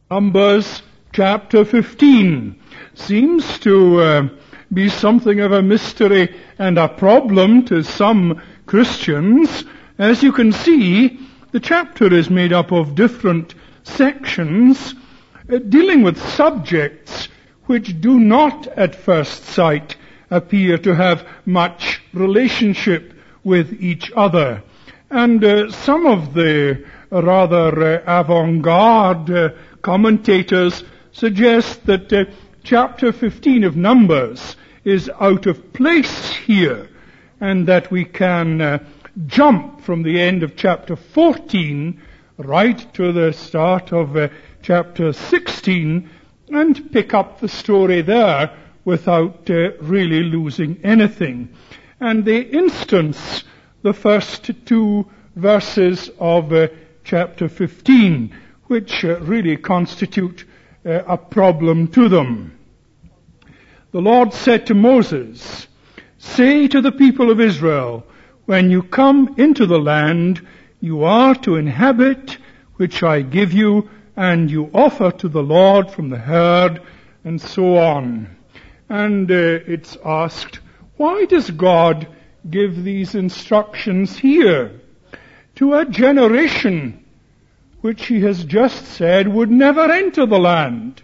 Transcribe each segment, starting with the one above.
Numbers chapter 15 seems to be something of a mystery and a problem to some Christians. As you can see, the chapter is made up of different sections dealing with subjects which do not at first sight appear to have much relationship with each other. And some of the rather avant-garde commentators suggest that chapter 15 of Numbers is out of place here, and that we can jump from the end of chapter 14 right to the start of chapter 16 and pick up the story there without really losing anything. And they instance the first two verses of chapter 15, which really constitute a problem to them. The Lord said to Moses, "Say to the people of Israel, when you come into the land you are to inhabit, which I give you, and you offer to the Lord from the herd," and so on. And it's asked, why does God give these instructions here to a generation which he has just said would never enter the land?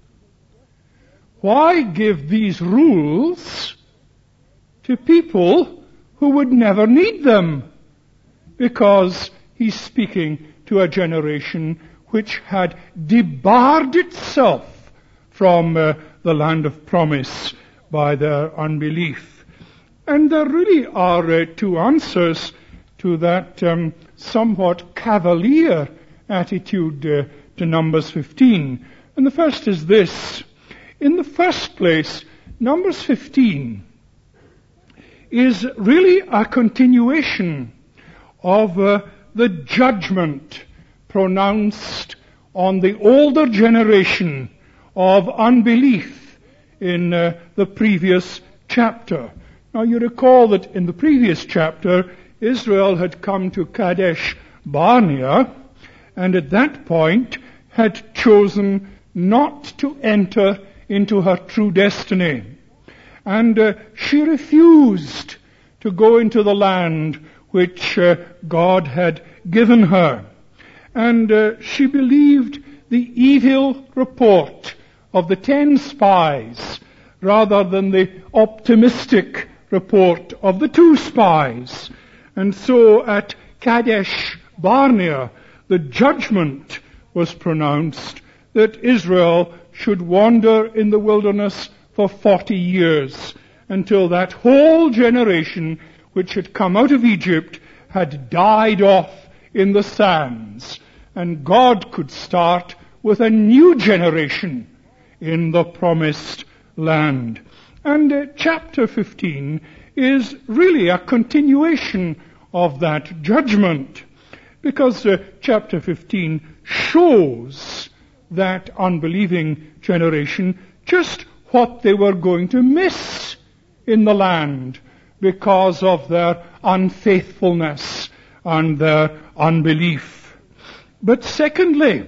Why give these rules to people who would never need them? Because he's speaking to a generation which had debarred itself from the land of promise by their unbelief. And there really are two answers to that somewhat cavalier attitude to Numbers 15. And the first is this. In the first place, Numbers 15 is really a continuation of the judgment pronounced on the older generation of unbelief in the previous chapter. Now you recall that in the previous chapter, Israel had come to Kadesh Barnea, and at that point had chosen not to enter into her true destiny. And she refused to go into the land which God had given her. And she believed the evil report of the 10 spies rather than the optimistic report of the 2 spies. And so at Kadesh Barnea, the judgment was pronounced that Israel should wander in the wilderness for 40 years until that whole generation which had come out of Egypt had died off in the sands, and God could start with a new generation in the promised land. And chapter 15 is really a continuation of that judgment, because chapter 15 shows that unbelieving generation just what they were going to miss in the land because of their unfaithfulness and their unbelief. But secondly,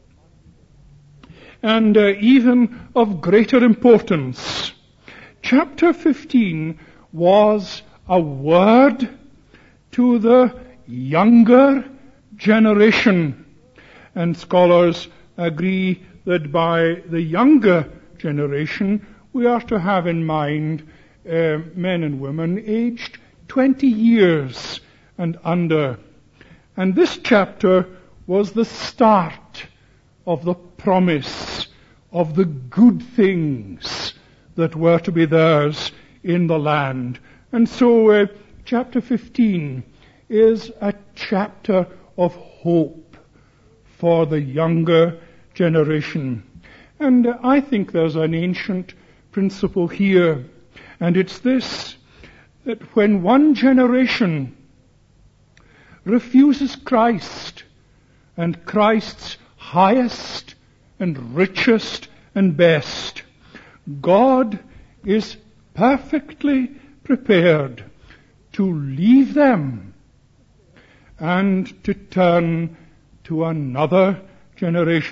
and even of greater importance, chapter 15 was a word to the younger generation. And scholars agree that by the younger generation we are to have in mind men and women aged 20 years and under. And this chapter was the start of the promise of the good things that were to be theirs in the land. And so chapter 15 is a chapter of hope for the younger generation. And I think there's an ancient principle here, and it's this, that when one generation refuses Christ and Christ's highest and richest and best, God is perfectly prepared to leave them and to turn to another generation.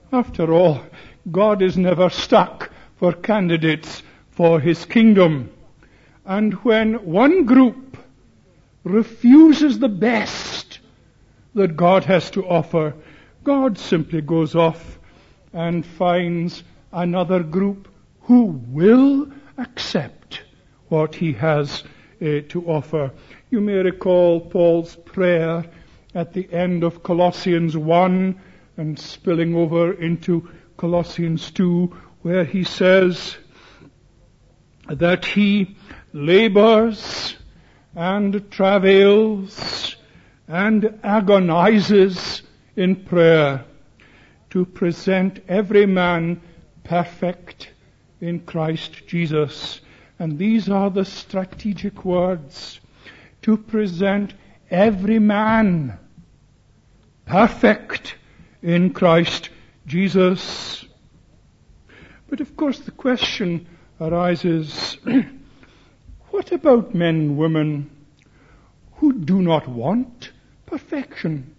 After all, God is never stuck for candidates for his kingdom. And when one group refuses the best that God has to offer, God simply goes off and finds another group who will accept what he has to offer. You may recall Paul's prayer at the end of Colossians 1 and spilling over into Colossians 2, where he says that he labors and travails and agonizes in prayer to present every man perfect in Christ Jesus. And these are the strategic words: to present every man perfect in Christ Jesus. But of course the question arises, what about men and women who do not want perfection?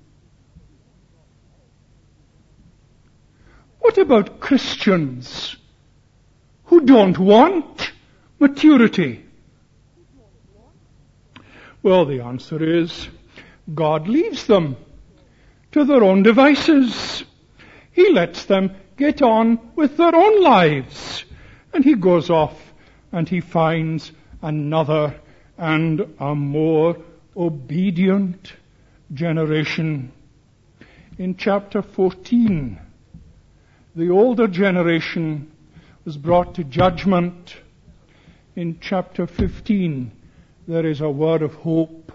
What about Christians who don't want maturity? Well, the answer is, God leaves them to their own devices. He lets them get on with their own lives. And he goes off and he finds another and a more obedient generation. In chapter 14, the older generation was brought to judgment. In chapter 15, there is a word of hope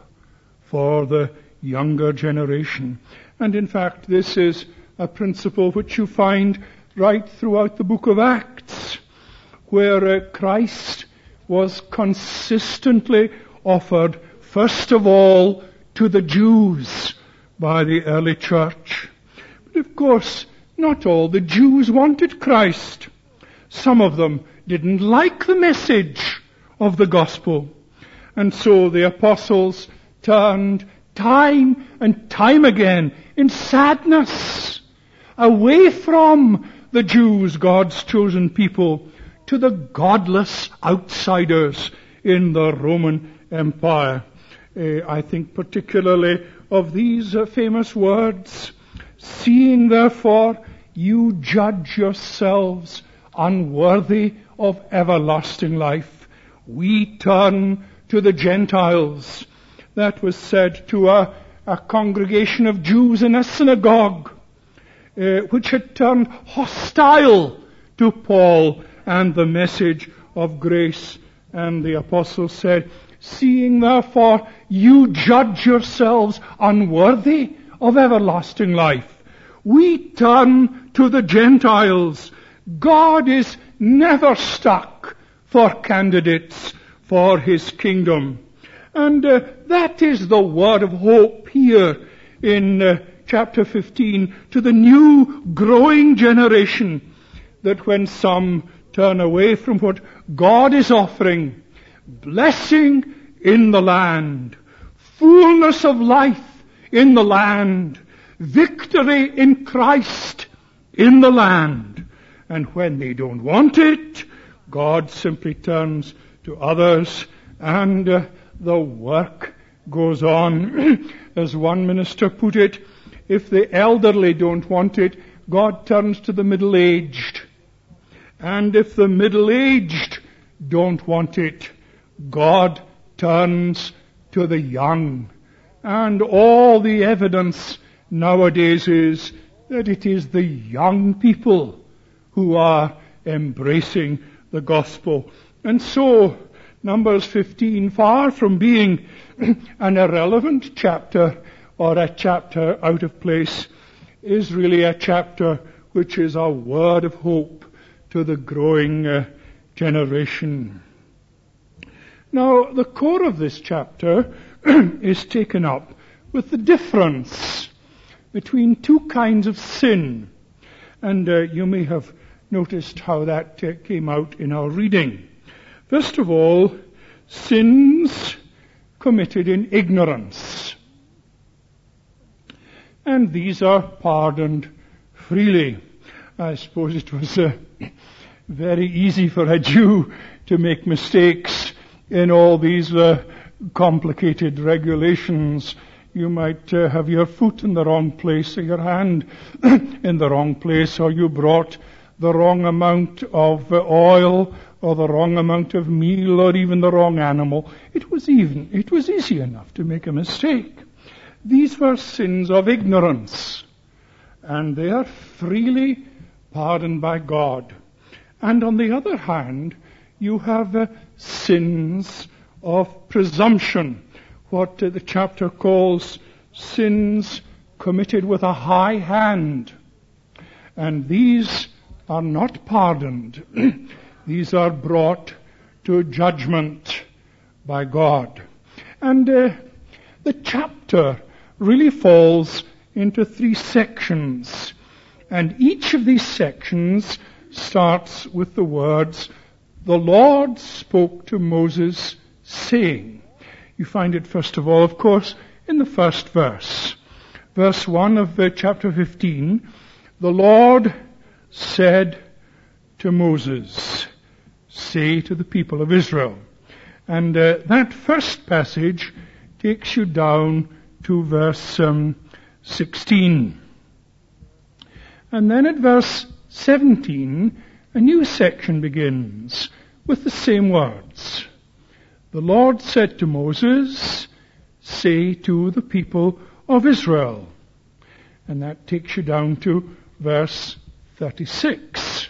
for the younger generation. And in fact, this is a principle which you find right throughout the book of Acts, where Christ was consistently offered, first of all, to the Jews by the early church. But of course, not all the Jews wanted Christ. Some of them didn't like the message of the gospel. And so the apostles turned time and time again in sadness away from the Jews, God's chosen people, to the godless outsiders in the Roman Empire. I think particularly of these famous words: "Seeing therefore you judge yourselves unworthy of everlasting life, we turn to the Gentiles." That was said to a congregation of Jews in a synagogue, which had turned hostile to Paul and the message of grace. And the apostle said, "Seeing therefore you judge yourselves unworthy of everlasting life, we turn to the Gentiles." God is never stuck for candidates for his kingdom. And that is the word of hope here in chapter 15 to the new growing generation, that when some turn away from what God is offering, blessing in the land, fullness of life in the land, victory in Christ in the land, and when they don't want it, God simply turns to others, and the work goes on. As one minister put it, if the elderly don't want it, God turns to the middle-aged. And if the middle-aged don't want it, God turns to the young. And all the evidence nowadays is that it is the young people who are embracing the gospel. And so, Numbers 15, far from being an irrelevant chapter or a chapter out of place, is really a chapter which is a word of hope to the growing generation. Now, the core of this chapter is taken up with the difference between two kinds of sin. And you may have noticed how that came out in our reading. First of all, sins committed in ignorance. And these are pardoned freely. I suppose it was very easy for a Jew to make mistakes in all these complicated regulations. You might have your foot in the wrong place or your hand in the wrong place, or you brought the wrong amount of oil or the wrong amount of meal or even the wrong animal. It was easy enough to make a mistake. These were sins of ignorance, and they are freely pardoned by God. And on the other hand, you have sins of presumption, what the chapter calls sins committed with a high hand. And these are not pardoned. These are brought to judgment by God. And the chapter really falls into 3 sections. And each of these sections starts with the words, "The Lord spoke to Moses, saying." You find it, first of all, of course, in the first verse. Verse 1 of chapter 15, "The Lord said to Moses, say to the people of Israel." And that first passage takes you down to verse 16. And then at verse 17, a new section begins with the same words. "The Lord said to Moses, say to the people of Israel." And that takes you down to verse 36.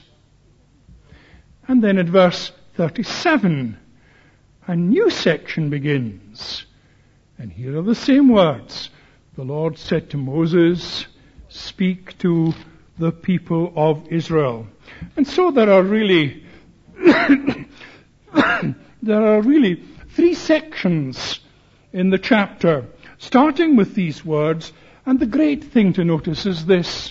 And then at verse 37, a new section begins. And here are the same words. "The Lord said to Moses, speak to the people of Israel." And so there are really 3 sections in the chapter, starting with these words. And the great thing to notice is this,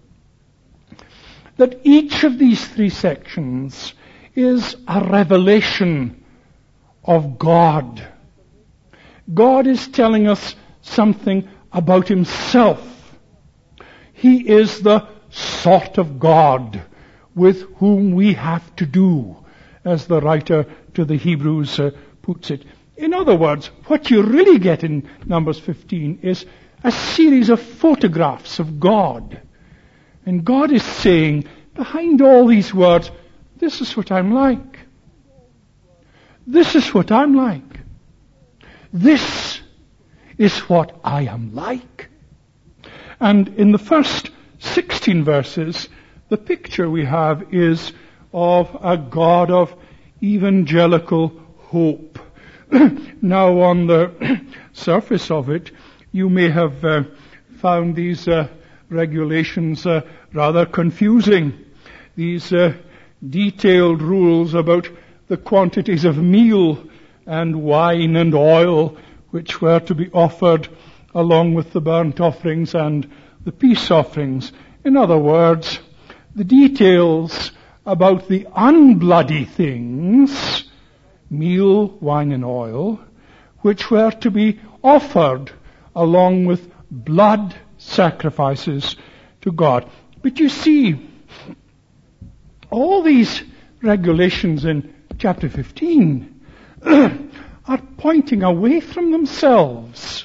that each of these 3 sections is a revelation of God. God is telling us something about himself. He is the sort of God with whom we have to do, as the writer to the Hebrews puts it. In other words, what you really get in Numbers 15 is a series of photographs of God. And God is saying, behind all these words, this is what I'm like. This is what I'm like. This is what I am like. And in the first 16 verses, the picture we have is of a God of evangelical hope. Now, on the surface of it, you may have found these regulations rather confusing. These detailed rules about the quantities of meal and wine and oil which were to be offered along with the burnt offerings and the peace offerings. In other words, the details about the unbloody things, meal, wine and oil, which were to be offered along with blood sacrifices to God. But you see, all these regulations in chapter 15 are pointing away from themselves.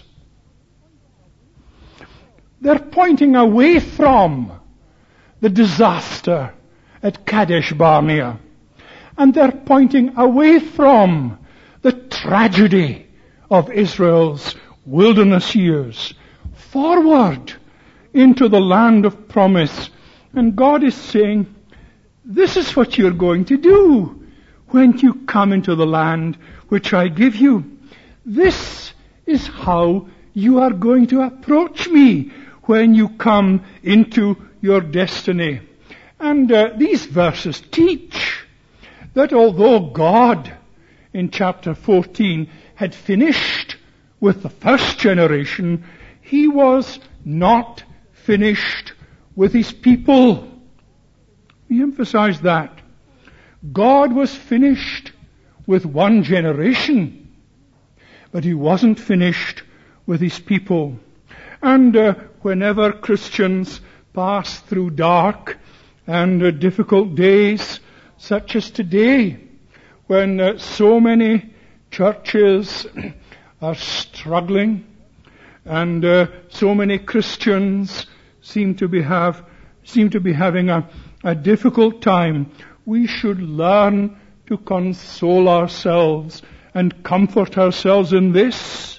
They're pointing away from the disaster at Kadesh Barnea. And they're pointing away from the tragedy of Israel's wilderness years, forward into the land of promise. And God is saying, this is what you're going to do when you come into the land which I give you. This is how you are going to approach me when you come into your destiny. And these verses teach that although God in chapter 14 had finished with the first generation, he was not finished with his people. We emphasize that. God was finished with one generation, but he wasn't finished with his people. And whenever Christians pass through dark and difficult days such as today, when so many churches are struggling and so many Christians seem to be having a difficult time, we should learn to console ourselves and comfort ourselves in this,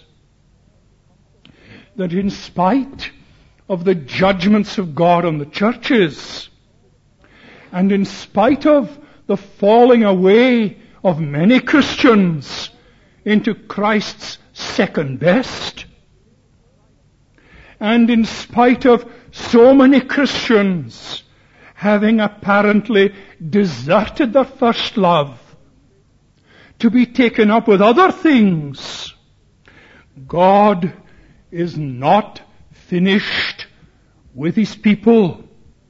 that in spite of the judgments of God on the churches, and in spite of the falling away of many Christians into Christ's second best, and in spite of so many Christians having apparently deserted their first love to be taken up with other things, God is not finished with His people.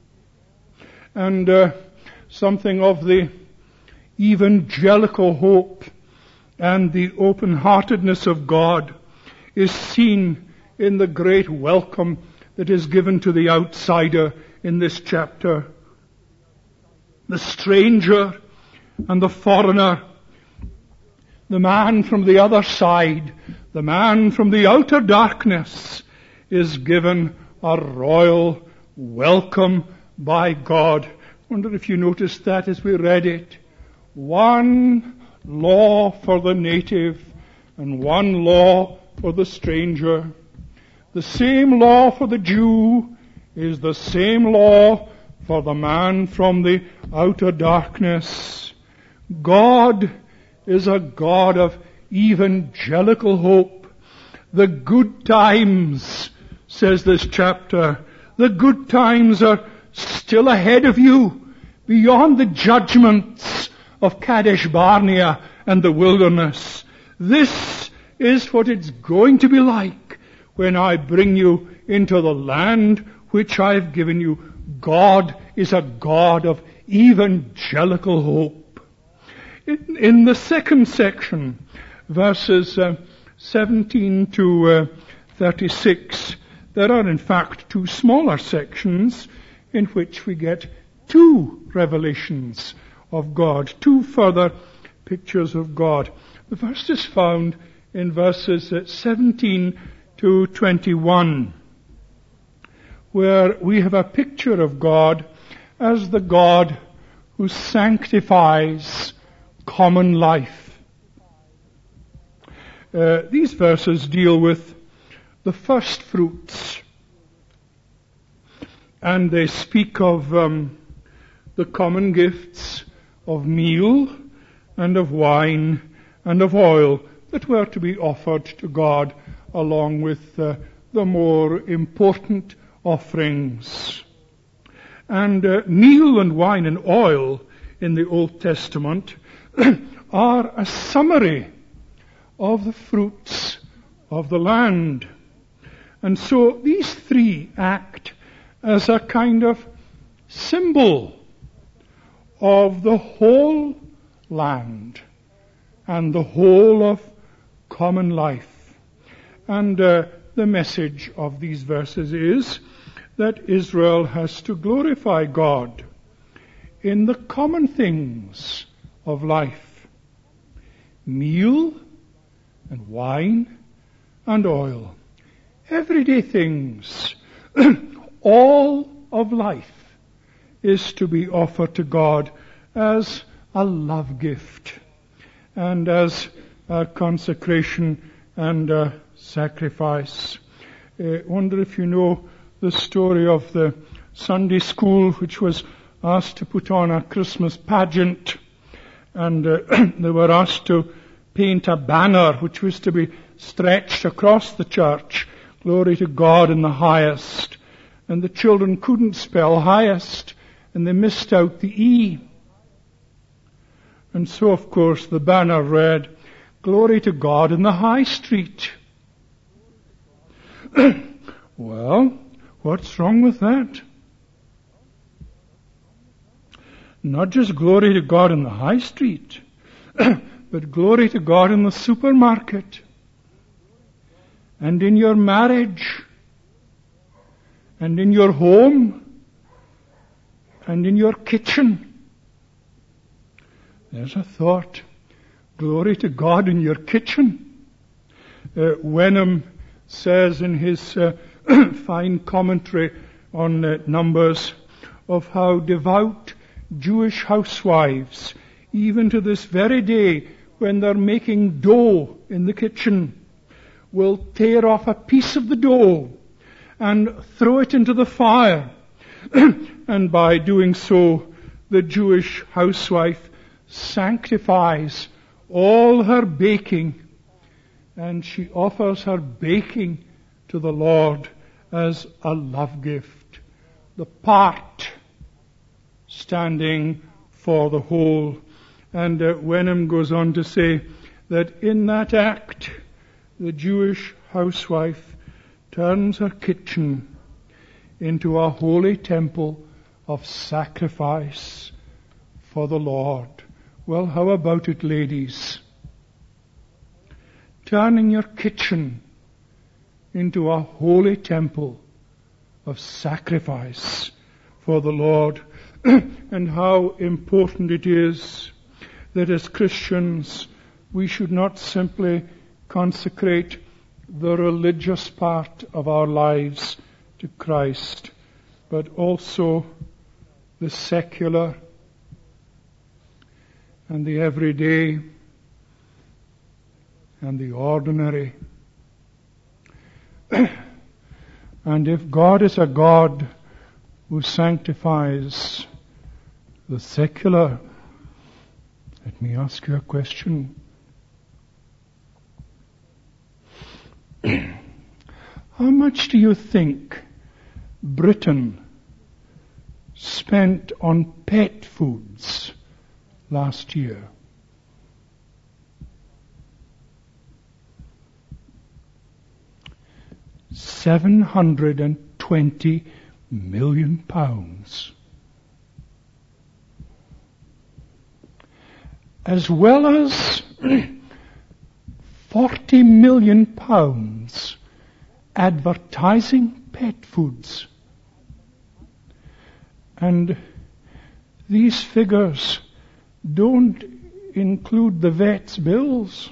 And something of the evangelical hope and the open-heartedness of God is seen in the great welcome that is given to the outsider in this chapter. The stranger and the foreigner, the man from the other side, the man from the outer darkness, is given a royal welcome by God. I wonder if you noticed that as we read it. One law for the native and one law for the stranger. The same law for the Jew is the same law for the man from the outer darkness. God is a God of evangelical hope. The good times, says this chapter, the good times are still ahead of you, beyond the judgments of Kadesh Barnea and the wilderness. This is what it's going to be like when I bring you into the land which I've given you. God is a God of evangelical hope. In the second section, verses 17 to 36, there are in fact two smaller sections in which we get two revelations of God, two further pictures of God. The first is found in verses 17 to 21, where we have a picture of God as the God who sanctifies common life. These verses deal with the first fruits, and they speak of the common gifts of meal and of wine and of oil that were to be offered to God along with the more important offerings. And meal and wine and oil in the Old Testament are a summary of the fruits of the land. And so these three act as a kind of symbol of the whole land and the whole of common life. And the message of these verses is that Israel has to glorify God in the common things of life. Meal and wine and oil. Everyday things. All of life is to be offered to God as a love gift and as a consecration and a sacrifice. I wonder if you know the story of the Sunday school which was asked to put on a Christmas pageant, and they were asked to paint a banner which was to be stretched across the church, "Glory to God in the highest." And the children couldn't spell highest, and they missed out the E. And so, of course, the banner read, "Glory to God in the high street." Well, what's wrong with that? Not just glory to God in the high street, but glory to God in the supermarket, and in your marriage, and in your home, and in your kitchen. There's a thought. Glory to God in your kitchen. Wenham says in his fine commentary on Numbers of how devout Jewish housewives, even to this very day, when they're making dough in the kitchen, will tear off a piece of the dough and throw it into the fire. And by doing so, the Jewish housewife sanctifies all her baking, and she offers her baking to the Lord as a love gift. The part standing for the whole. And Wenham goes on to say that in that act, the Jewish housewife turns her kitchen into a holy temple of sacrifice for the Lord. Well, how about it, ladies? Turning your kitchen into a holy temple of sacrifice for the Lord. And how important it is that as Christians we should not simply consecrate the religious part of our lives to Christ, but also the secular and the everyday and the ordinary. And if God is a God who sanctifies the secular, let me ask you a question. How much do you think Britain spent on pet foods last year? £720 million. As well as £40 million advertising pet foods. And these figures don't include the vet's bills.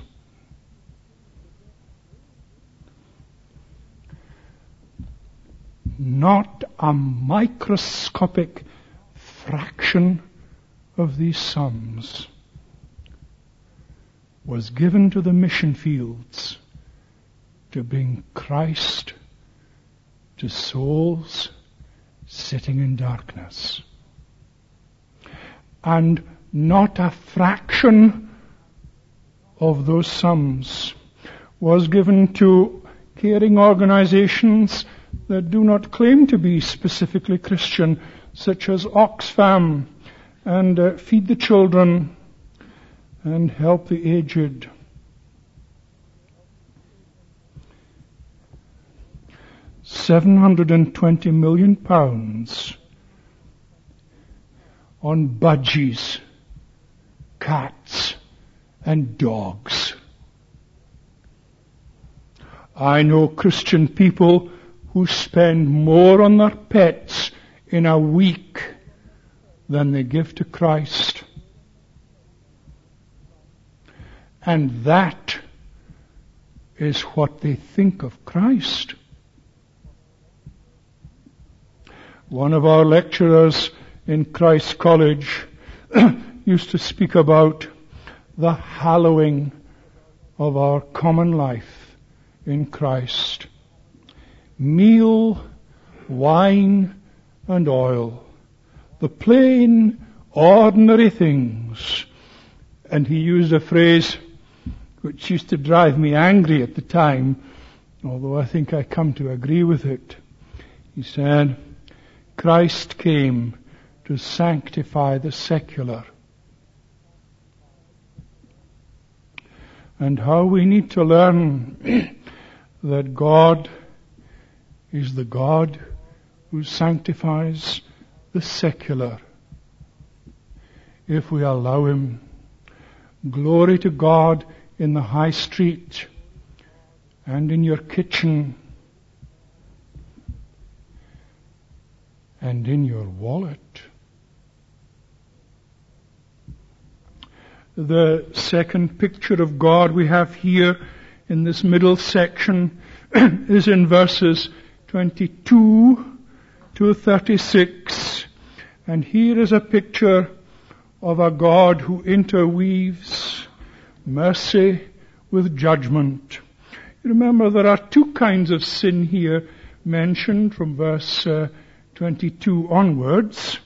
Not a microscopic fraction of these sums was given to the mission fields to bring Christ to souls sitting in darkness. And not a fraction of those sums was given to caring organizations that do not claim to be specifically Christian, such as Oxfam and Feed the Children and Help the Aged. £720 million on budgies, cats, and dogs. I know Christian people who spend more on their pets in a week than they give to Christ. And that is what they think of Christ. One of our lecturers in Christ College used to speak about the hallowing of our common life in Christ. Meal, wine, and oil. The plain, ordinary things. And he used a phrase which used to drive me angry at the time, although I think I come to agree with it. He said, Christ came to sanctify the secular. And how we need to learn that God is the God who sanctifies the secular. If we allow Him. Glory to God in the high street and in your kitchen and in your wallet. The second picture of God we have here in this middle section is in verses 22 to 36. And here is a picture of a God who interweaves mercy with judgment. You remember there are two kinds of sin here mentioned from verse 22 onwards.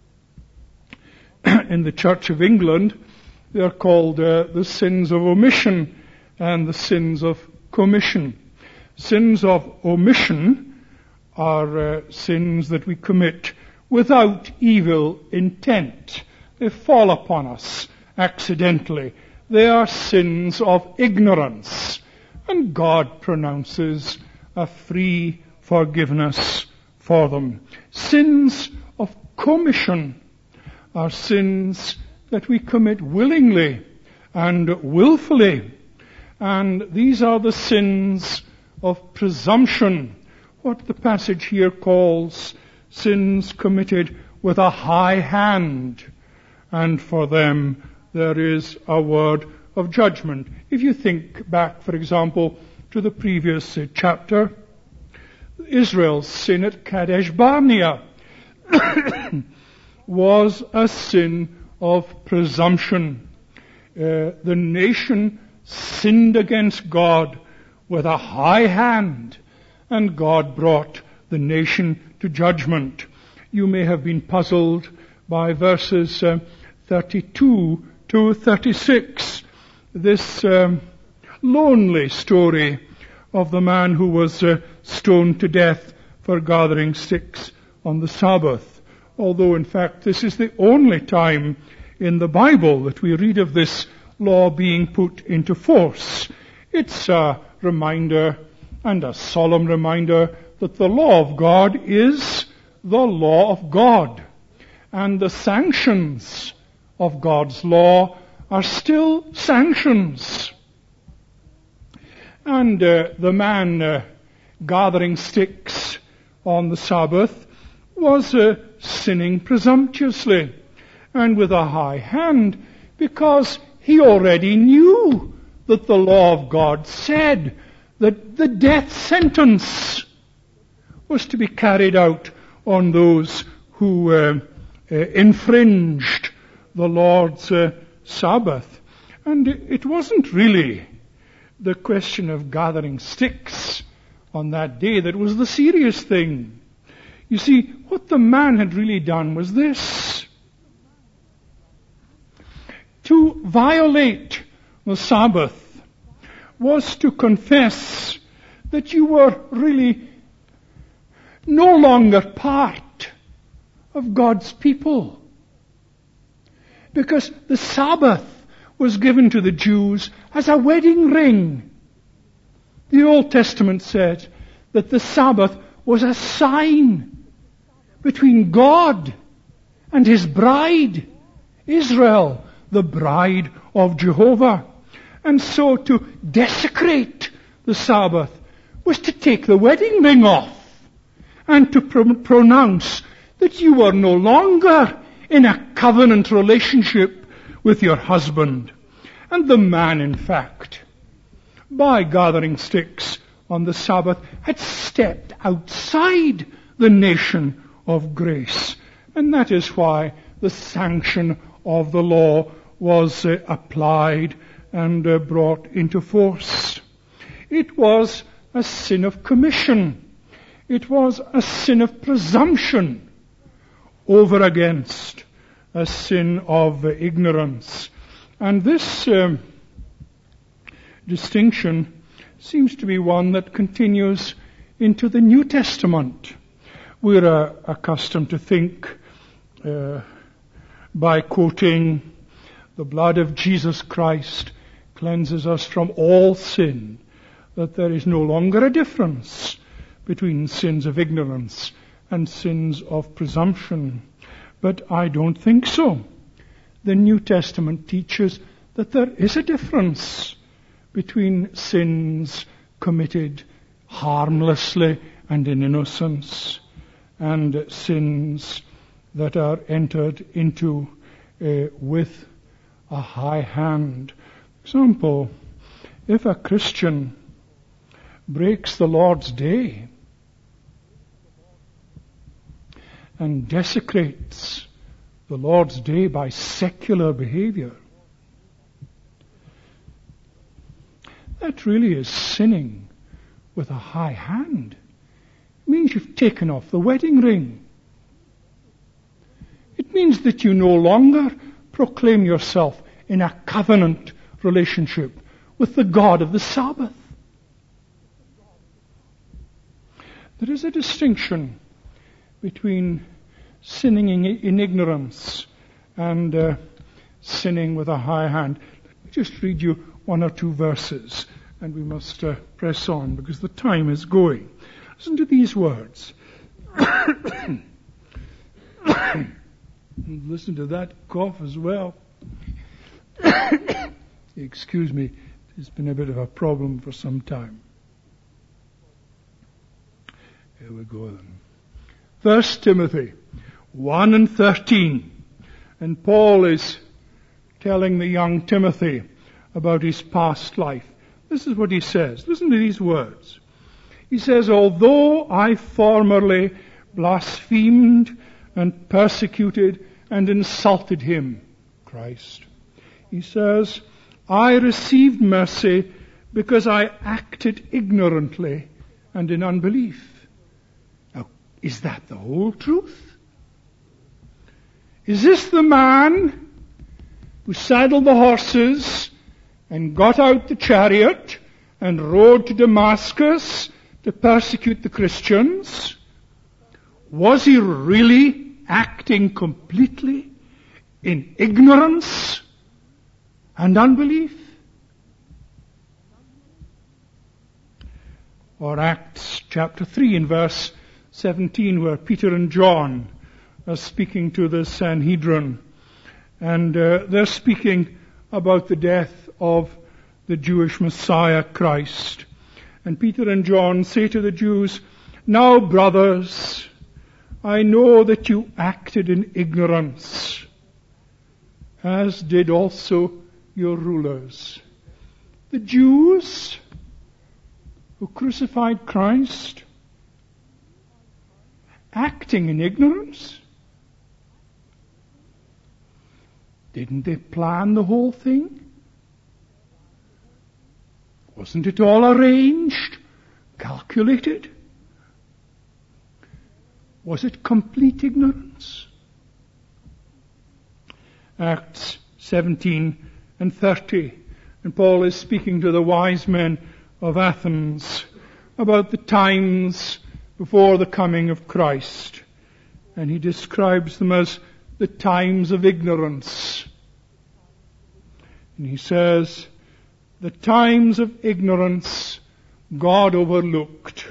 In the Church of England, they are called the sins of omission and the sins of commission. Sins of omission are sins that we commit without evil intent. They fall upon us accidentally. They are sins of ignorance. And God pronounces a free forgiveness for them. Sins of commission are sins that we commit willingly and willfully. And these are the sins of presumption, what the passage here calls sins committed with a high hand. And for them there is a word of judgment. If you think back, for example, to the previous chapter, Israel's sin at Kadesh Barnea was a sin of presumption. The nation sinned against God with a high hand, and God brought the nation to judgment. You may have been puzzled by verses 32 to 36, this lonely story of the man who was stoned to death for gathering sticks on the Sabbath. Although, in fact, this is the only time in the Bible that we read of this law being put into force. It's a reminder, and a solemn reminder, that the law of God is the law of God. And the sanctions of God's law are still sanctions. And the man gathering sticks on the Sabbath was sinning presumptuously and with a high hand, because he already knew that the law of God said that the death sentence was to be carried out on those who infringed the Lord's Sabbath. And it wasn't really the question of gathering sticks on that day that was the serious thing. You see, what the man had really done was this: to violate the Sabbath was to confess that you were really no longer part of God's people. Because the Sabbath was given to the Jews as a wedding ring. The Old Testament said that the Sabbath was a sign between God and His bride, Israel, the bride of Jehovah. And so to desecrate the Sabbath was to take the wedding ring off and to pronounce that you were no longer in a covenant relationship with your husband. And the man, in fact, by gathering sticks on the Sabbath, had stepped outside the nation of grace. And that is why the sanction of the law was applied and brought into force. It was a sin of commission. It was a sin of presumption over against a sin of ignorance. And this distinction seems to be one that continues into the New Testament. We're accustomed to think by quoting the blood of Jesus Christ cleanses us from all sin, that there is no longer a difference between sins of ignorance and sins of presumption. But I don't think so. The New Testament teaches that there is a difference between sins committed harmlessly and in innocence and sins that are entered into with a high hand. For example, if a Christian breaks the Lord's day and desecrates the Lord's day by secular behavior, that really is sinning with a high hand. It means you've taken off the wedding ring. It means that you no longer proclaim yourself in a covenant relationship with the God of the Sabbath. There is a distinction between sinning in ignorance and sinning with a high hand. Let me just read you one or two verses, and we must press on because the time is going. Listen to these words. Listen to that cough as well. Excuse me, it's been a bit of a problem for some time. Here we go then. 1 Timothy 1 and 13. And Paul is telling the young Timothy about his past life. This is what he says. Listen to these words. He says, although I formerly blasphemed and persecuted and insulted him, Christ, he says, I received mercy because I acted ignorantly and in unbelief. Now, is that the whole truth? Is this the man who saddled the horses and got out the chariot and rode to Damascus to persecute the Christians? Was he really acting completely in ignorance and unbelief? Or Acts chapter 3 in verse 17, where Peter and John are speaking to the Sanhedrin, and they're speaking about the death of the Jewish Messiah, Christ. And Peter and John say to the Jews, now, brothers, I know that you acted in ignorance, as did also your rulers. The Jews who crucified Christ, acting in ignorance. Didn't they plan the whole thing? Wasn't it all arranged, calculated? Was it complete ignorance? Acts 17 and 30. And Paul is speaking to the wise men of Athens about the times before the coming of Christ. And he describes them as the times of ignorance. And he says, the times of ignorance God overlooked,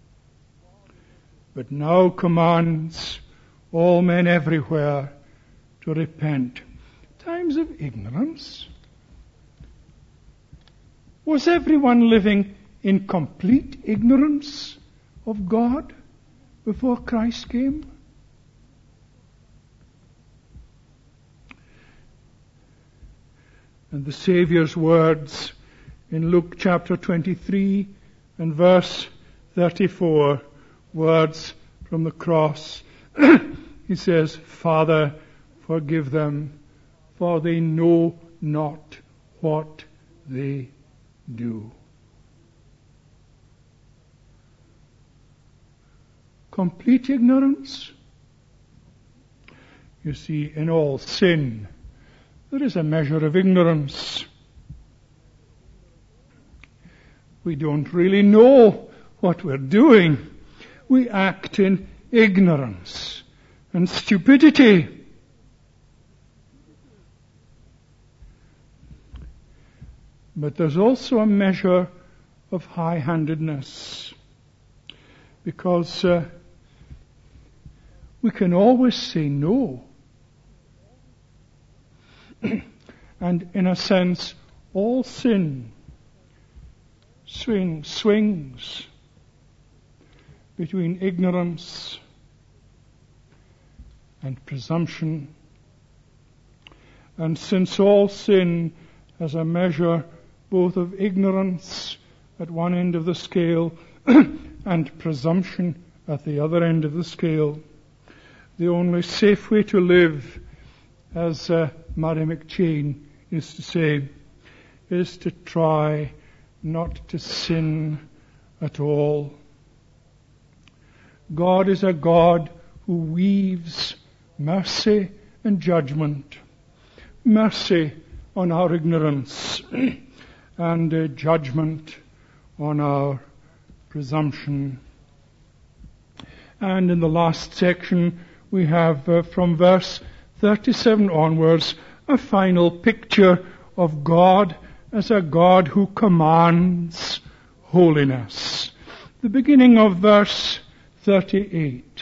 but now commands all men everywhere to repent. Times of ignorance? Was everyone living in complete ignorance of God before Christ came? And the Saviour's words in Luke chapter 23 and verse 34, words from the cross. He says, Father, forgive them, for they know not what they do. Complete ignorance? You see, in all sin, there is a measure of ignorance. We don't really know what we're doing. We act in ignorance and stupidity. But there's also a measure of high-handedness, because we can always say no. And in a sense, all sin swings between ignorance and presumption And since all sin has a measure both of ignorance at one end of the scale and presumption at the other end of the scale, the only safe way to live, as Murray McChain used to say, is to try not to sin at all. God is a God who weaves mercy and judgment. Mercy on our ignorance and judgment on our presumption. And in the last section we have from verse 37 onwards a final picture of God as a God who commands holiness. The beginning of verse 38.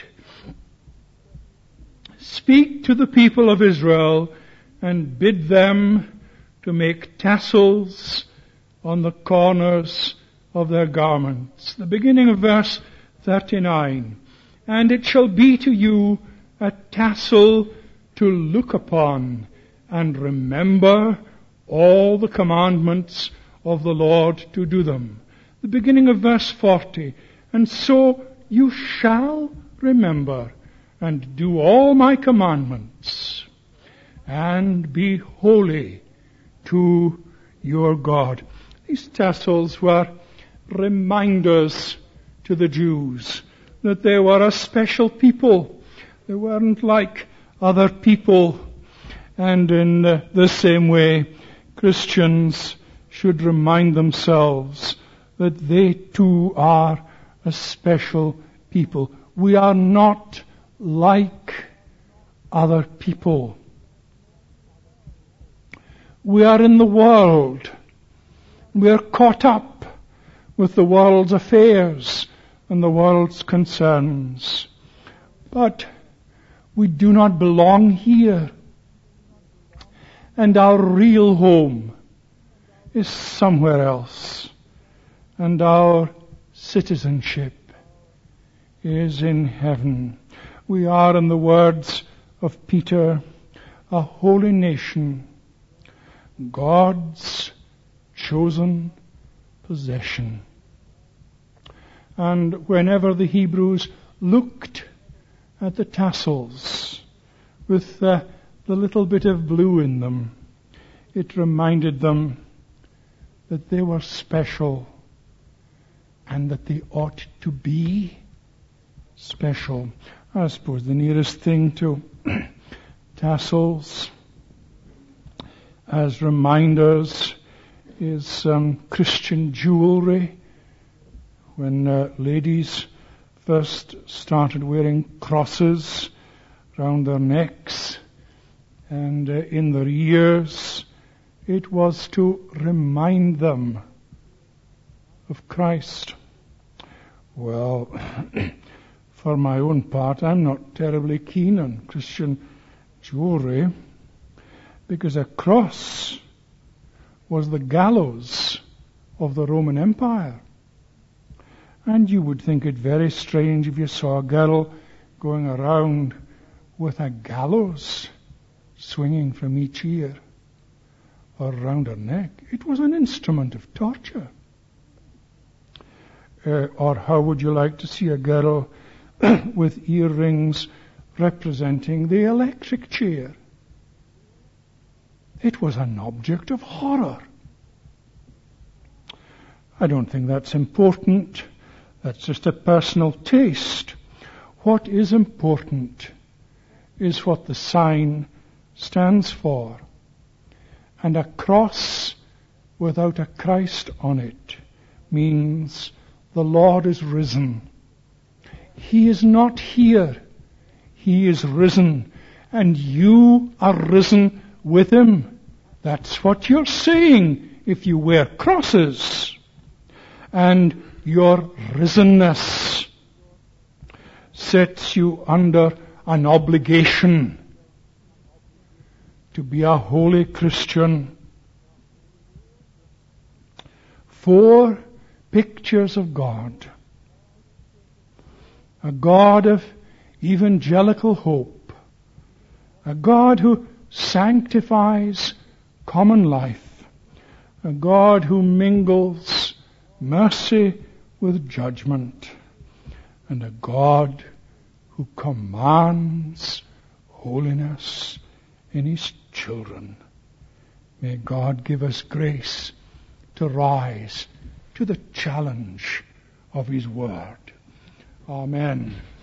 Speak to the people of Israel and bid them to make tassels on the corners of their garments. The beginning of verse 39. And it shall be to you a tassel to look upon and remember all the commandments of the Lord to do them. The beginning of verse 40. And so you shall remember and do all my commandments and be holy to your God. These tassels were reminders to the Jews that they were a special people. They weren't like other people. And in the same way, Christians should remind themselves that they too are a special people. We are not like other people. We are in the world. We are caught up with the world's affairs and the world's concerns. But we do not belong here. And our real home is somewhere else. And our citizenship is in heaven. We are, in the words of Peter, a holy nation, God's chosen possession. And whenever the Hebrews looked at the tassels with the little bit of blue in them, it reminded them that they were special and that they ought to be special. I suppose the nearest thing to tassels as reminders is Christian jewelry. When ladies first started wearing crosses round their necks and in their ears, it was to remind them of Christ. Well, for my own part, I'm not terribly keen on Christian jewelry, because a cross was the gallows of the Roman Empire. And you would think it very strange if you saw a girl going around with a gallows swinging from each ear or around her neck. It was an instrument of torture. Or how would you like to see a girl with earrings representing the electric chair? It was an object of horror. I don't think that's important. That's just a personal taste. What is important is what the sign stands for. And a cross without a Christ on it means the Lord is risen. He is not here. He is risen. And you are risen with Him. That's what you're saying if you wear crosses. And your risenness sets you under an obligation to be a holy Christian. 4 pictures of God. A God of evangelical hope. A God who sanctifies common life, a God who mingles mercy with judgment, and a God who commands holiness in his children. May God give us grace to rise to the challenge of his word. Amen.